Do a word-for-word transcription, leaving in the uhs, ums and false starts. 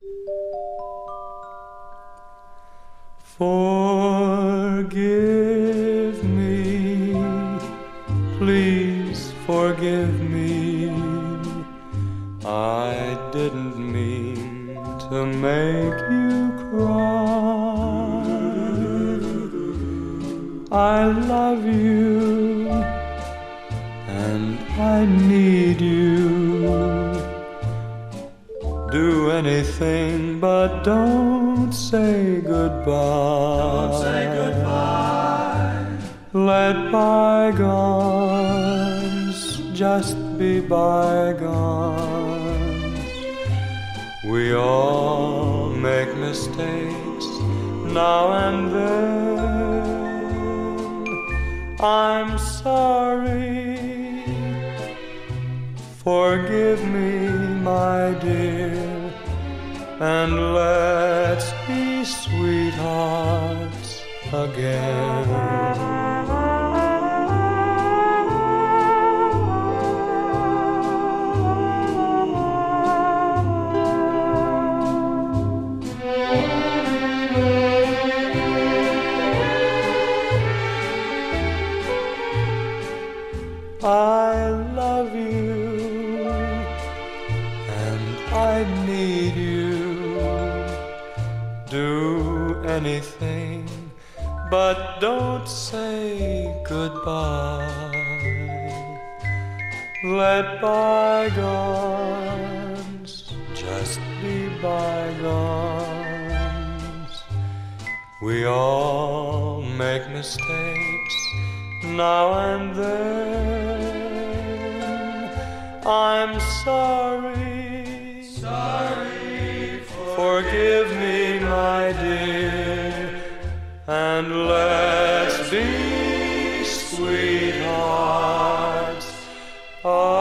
Forgive me, please forgive me. I didn't mean to make you cry. I love you and I need you. Do anything but don't say goodbye. Don't say goodbye. Let bygones just be bygones. We all make mistakes now and then. I'm sorry. Forgive me, my dear, and let's be sweethearts again. I love you and I need you. Do anything but don't say goodbye. Let bygones just be bygones. We all make mistakes now and then. I'm sorry, Sorry, forgive me, my dear, and let's be sweethearts.